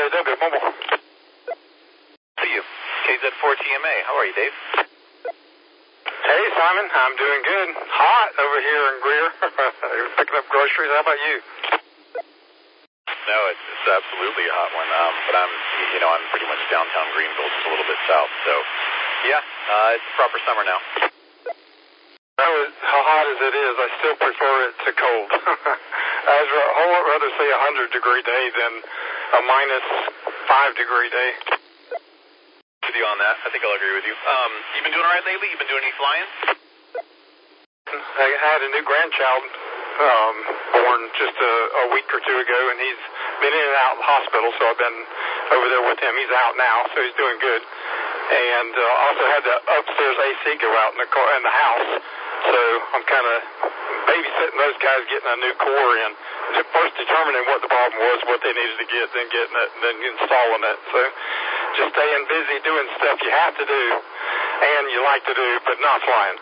DJW Mobile. See you. KZ4TMA. How are you, Dave? Hey, Simon. I'm doing good. Hot over here in Greer. Picking up groceries. How about you? No, it's absolutely a hot one. But I'm pretty much downtown Greenville, just a little bit south. So, yeah, it's proper summer now. How hot as it is, I still prefer it to cold. I'd rather say a 100-degree day than a minus 5-degree day. With you on that, I think I'll agree with you. You been doing all right lately? You been doing any flying? I had a new grandchild born just a week or two ago, and he's been in and out of the hospital, so I've been over there with him. He's out now, so he's doing good. And also had the upstairs AC go out in the house, so I'm kind of babysitting those guys getting a new core in. First determining what the problem was, what they needed to get, then getting it, and then installing it. So just staying busy doing stuff you have to do and you like to do, but not flying.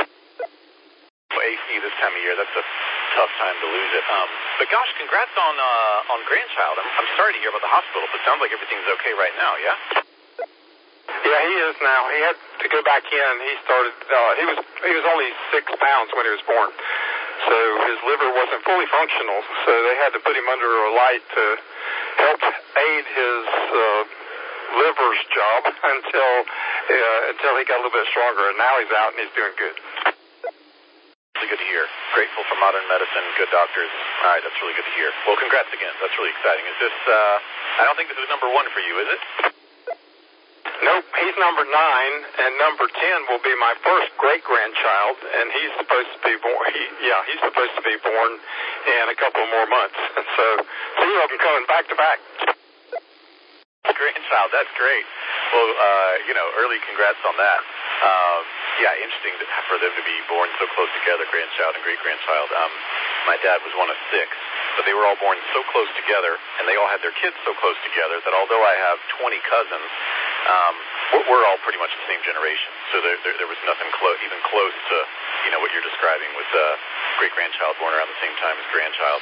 AC this time of year, that's a tough time to lose it. But gosh, congrats on grandchild. I'm sorry to hear about the hospital, but it sounds like everything's okay right now, yeah? Yeah, he is now. He had to go back in. He started, he was only 6 pounds when he was born. So his liver wasn't fully functional, so they had to put him under a light to help aid his liver's job until he got a little bit stronger. And now he's out and he's doing good. Really good to hear. Grateful for modern medicine, good doctors. All right, that's really good to hear. Well, congrats again. That's really exciting. Is this, I don't think this is number 1 for you, is it? Nope, he's number 9, and number 10 will be my first great-grandchild, and he's supposed to be born. He's supposed to be born in a couple more months. So 2 of them coming back to back. Grandchild, that's great. Well, early congrats on that. Interesting for them to be born so close together, grandchild and great-grandchild. My dad was one of 6, but they were all born so close together, and they all had their kids so close together that although I have 20 cousins, we're all pretty much the same generation. So there was nothing even close to, what you're describing with great-grandchild born around the same time as grandchild.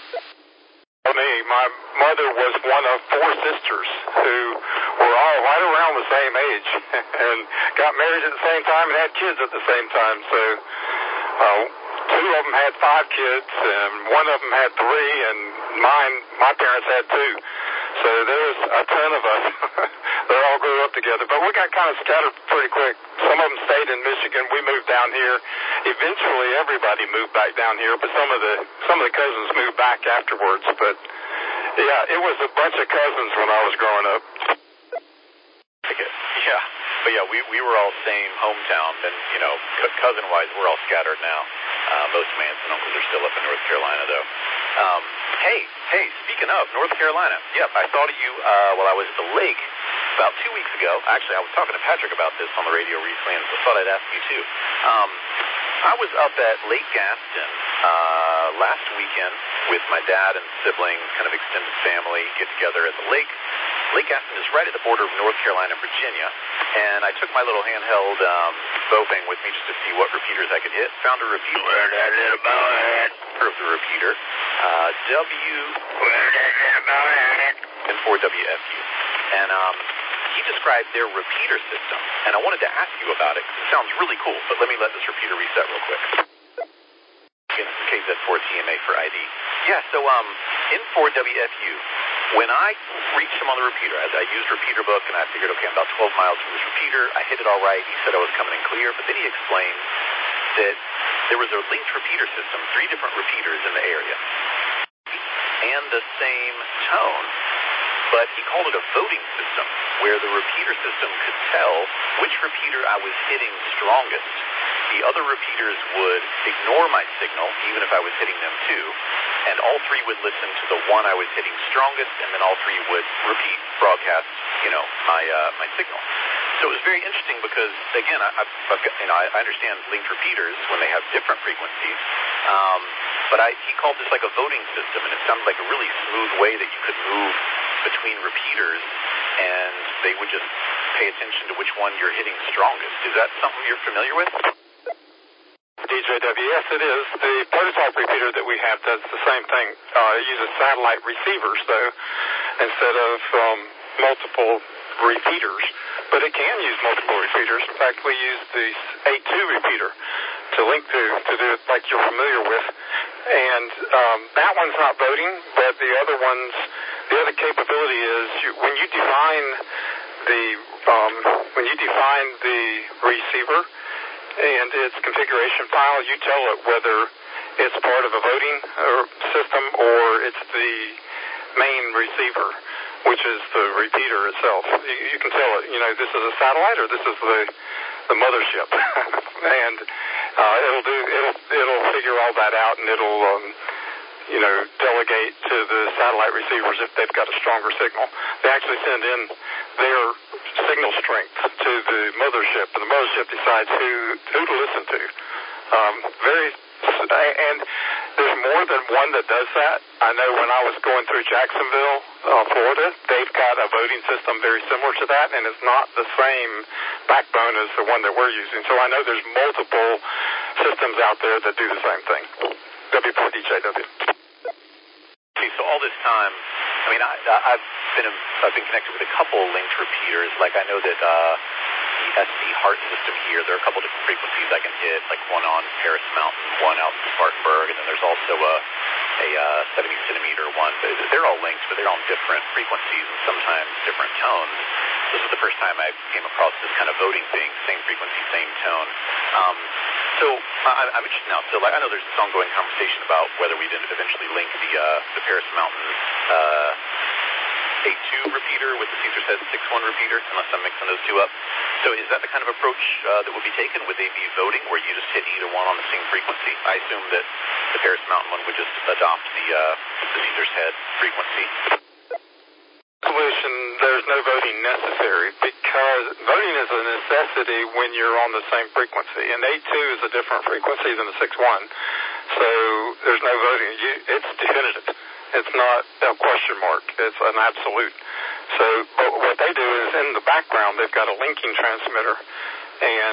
My mother was one of 4 sisters who were all right around the same age and got married at the same time and had kids at the same time. So 2 of them had 5 kids, and 1 of them had 3, and my parents had 2. So there was a ton of us. They all grew up together, but we got kind of scattered pretty quick. Some of them stayed in Michigan. We moved down here. Eventually, everybody moved back down here, but some of the cousins moved back afterwards. But yeah, it was a bunch of cousins when I was growing up. Yeah, but yeah, we were all same hometown, and cousin-wise, we're all scattered now. Most of my aunts and uncles are still up in North Carolina, though. Hey, speaking of North Carolina, yep, I thought of you while I was at the lake about 2 weeks ago. Actually, I was talking to Patrick about this on the radio recently, and thought I'd ask you too. I was up at Lake Gaston last weekend with my dad and siblings, kind of extended family, get together at the lake. Lake Gaston is right at the border of North Carolina and Virginia, and I took my little handheld bowbang with me just to see what repeaters I could hit. Found a repeater. Where that little bow at? Of the repeater. Where that little bow at? And 4WFU. And he described their repeater system, and I wanted to ask you about it because it sounds really cool, but let me let this repeater reset real quick. Again, it's KZ4TMA for ID. Yeah, so in 4WFU, when I reached him on the repeater, I used repeater book, and I figured, okay, I'm about 12 miles from this repeater. I hit it all right. He said I was coming in clear, but then he explained that there was a linked repeater system, 3 different repeaters in the area, and the same tone, but he called it a voting system, where the repeater system could tell which repeater I was hitting strongest. The other repeaters would ignore my signal, even if I was hitting them too, and all 3 would listen to the one I was hitting strongest, and then all 3 would repeat, broadcast, my signal. So it was very interesting because, again, I understand linked repeaters when they have different frequencies, but he called this like a voting system, and it sounded like a really smooth way that you could move between repeaters, and they would just pay attention to which one you're hitting strongest. Is that something you're familiar with? DJW, yes, it is. The prototype repeater that we have does the same thing. It uses satellite receivers, though, instead of multiple repeaters. But it can use multiple repeaters. In fact, we use the 8.2 repeater to link to do it like you're familiar with. And that one's not voting, but the other capability is when you define the receiver and its configuration file, you tell it whether it's part of a voting system or it's the main receiver, which is the repeater itself. You can tell it, this is a satellite or this is the mothership, and it'll figure all that out, and it'll delegate to the satellite receivers if they've got a stronger signal. They actually send in their signal strength to the mothership, and the mothership decides who to listen to. And there's more than one that does that. I know when I was going through Jacksonville, Florida, they've got a voting system very similar to that, and it's not the same backbone as the one that we're using. So I know there's multiple systems out there that do the same thing. W4DJW. Okay, so all this time, I've been connected with a couple linked repeaters. Like I know that the SC Heart system here, there are a couple different frequencies I can hit, like one on Paris Mountain, one out in Spartanburg, and then there's also a 70 centimeter one. They're all linked, but they're on different frequencies and sometimes different tones. This is the first time I came across this kind of voting thing, same frequency, same tone. So I'm interested now. So I know there's this ongoing conversation about whether we'd eventually link the Paris Mountain 8.2 repeater with the Caesar's Head 6.1 repeater, unless I'm mixing those two up. So is that the kind of approach that would be taken? Would they be voting where you just hit either one on the same frequency? I assume that the Paris Mountain one would just adopt the Caesar's Head frequency. Solution, there's no voting necessary because voting is a necessity when you're on the same frequency, and 8.2 is a different frequency than the 6.1, so there's no voting. It's definitive. It's not a question mark. It's an absolute. So what they do is in the background they've got a linking transmitter, and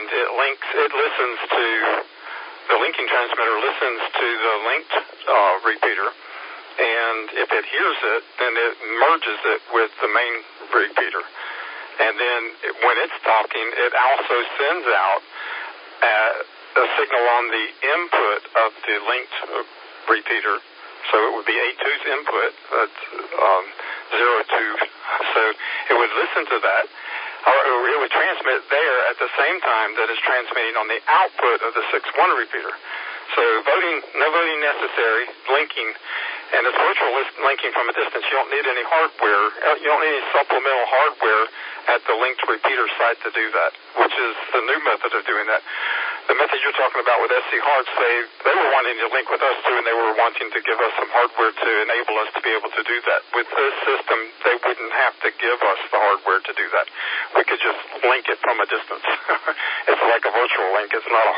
the linking transmitter listens to the linked repeater. And if it hears it, then it merges it with the main repeater. And then when it's talking, it also sends out a signal on the input of the linked repeater. So it would be 8.2's input, that's 0.2. So it would listen to that, or it would transmit there at the same time that it's transmitting on the output of the 6.1 repeater. So no voting necessary, linking. And it's virtual linking from a distance. You don't need any hardware. You don't need any supplemental hardware at the linked repeater site to do that, which is the new method of doing that. The method you're talking about with SC Hearts, they were wanting to link with us too, and they were wanting to give us some hardware to enable us to be able to do that. With this system, they wouldn't have to give us the hardware to do that. We could just link it from a distance. It's like a virtual link. It's not a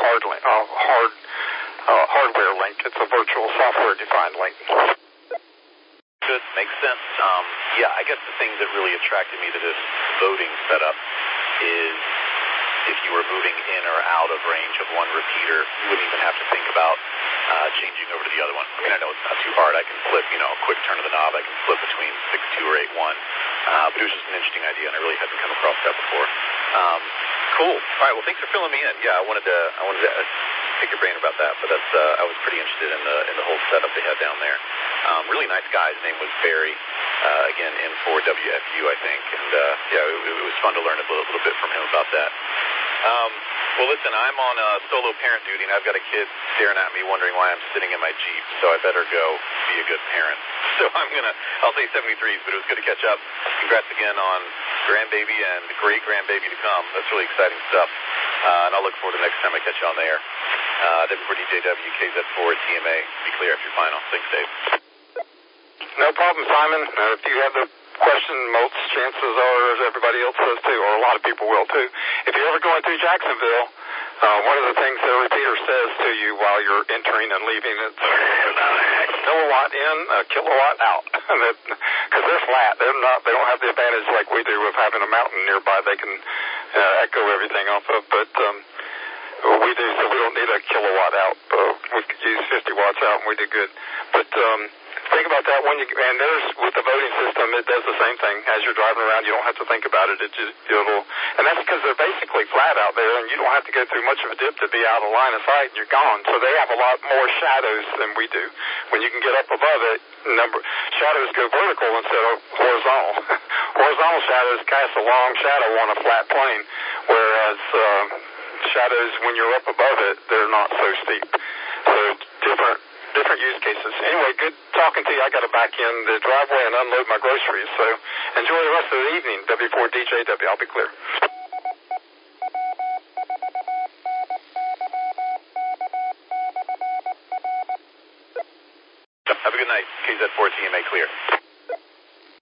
hardware link. It's a virtual software-defined link. Good. Makes sense. I guess the thing that really attracted me to this voting setup is if you were moving in or out of range of one repeater, you wouldn't even have to think about changing over to the other one. I mean, I know it's not too hard. I can flip, a quick turn of the knob. I can flip between 6.2 or 8.1. But it was just an interesting idea, and I really hadn't come across that before. Cool. All right. Well, thanks for filling me in. Yeah, I wanted to pick your brain about that, but I was pretty interested in the whole setup they had down there. Really nice guy. His name was Barry. Again, N4WFU, I think. And it was fun to learn a little bit from him about that. Well, listen, I'm on solo parent duty, and I've got a kid staring at me wondering why I'm sitting in my Jeep, so I better go be a good parent. So I'll say 73s, but it was good to catch up. Congrats again on grandbaby and great-grandbaby to come. That's really exciting stuff. And I'll look forward to the next time I catch you on the air. W4DJW, KZ4, TMA. Be clear after your final. Thanks, Dave. No problem, Simon. If you have the question, most chances are, as everybody else does too, or a lot of people will too. If you're ever going through Jacksonville, one of the things the repeater says to you while you're entering and leaving is kilowatt in, kilowatt out, because they're flat. They don't have the advantage like we do of having a mountain nearby they can echo everything off of. But we do, so we don't need a kilowatt out. We could use 50 watts out, and we did good. But think about that when and there's, with the voting system, it does the same thing. As you're driving around, you don't have to think about it. And that's because they're basically flat out there, and you don't have to go through much of a dip to be out of line of sight, and you're gone. So they have a lot more shadows than we do. When you can get up above it, shadows go vertical instead of horizontal. Horizontal shadows cast a long shadow on a flat plane, whereas shadows, when you're up above it, they're not so steep. So different use cases. Anyway, good talking to you. I got to back in the driveway and unload my groceries. So enjoy the rest of the evening, W4DJW. I'll be clear. Have a good night. KZ4 TMA clear.